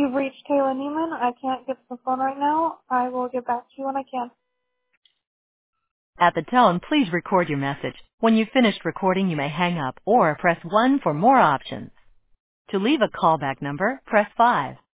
You've reached Taylor Neiman. I can't get to the phone right now. I will get back to you when I can. At the tone, please record your message. When you've finished recording, you may hang up or press 1 for more options. To leave a callback number, press 5.